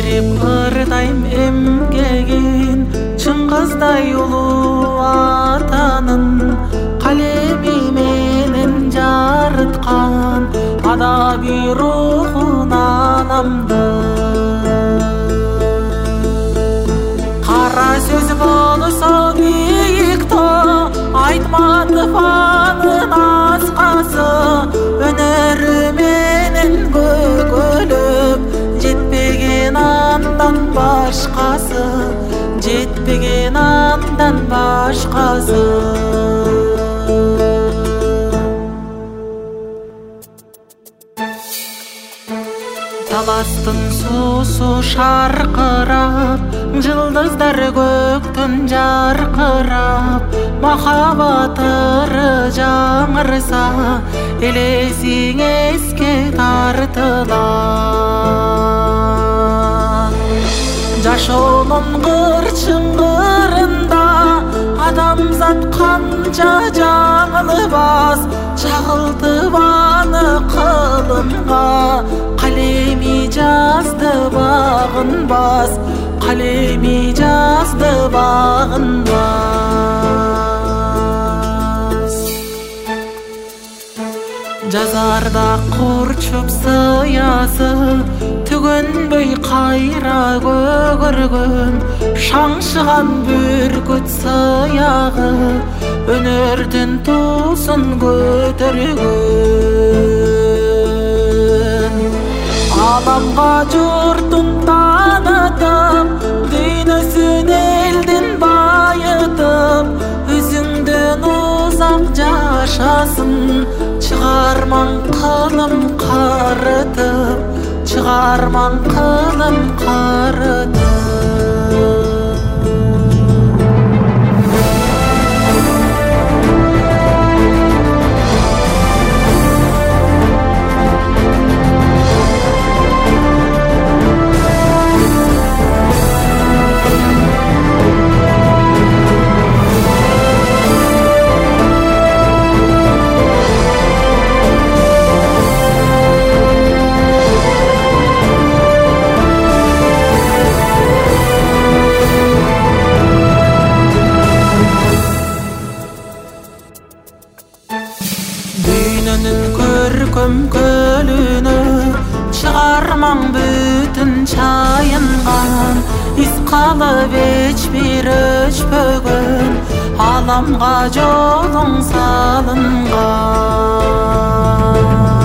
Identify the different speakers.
Speaker 1: ишеніп ырдайм эмгегин, Чыңгыздай улуу атанын, калеми менен жарыткан адаби рухун анамды. Кара сөз болсо бийик тоо, айтматов анын аскасы, өнөрү менен көкөлөп, жетпеген андан башкасы, жетпеген андан башкасы. Таластын суусу шаркырап, жылдыздар көктөн жаркырап, махабат ыры жаңырса, элесиң эске тартылат. Жашоонун кырчыңгырында адамзат канча жаңылбас, чагылтып аны кылымга, калеми жазды багынбас, калеми жазды багынбас. Жазарда курчуп сыясы, түгөнбөй кайра көгөргөн, шаңшыган бүркүт сыягы, өнөрдүн туусун көтөргөн. Аламга журтун таанытып, дүйнөсүн элдин байытып, өзүңдөн узак жашасын, чыгарман кылым карытып, чыгарман кылым карытып. Дүйнөнүн көркөм көлүнө чыгармаң бүтүн чайынган, из калып эч бир өчпөгөн, аламга жолуң салынган.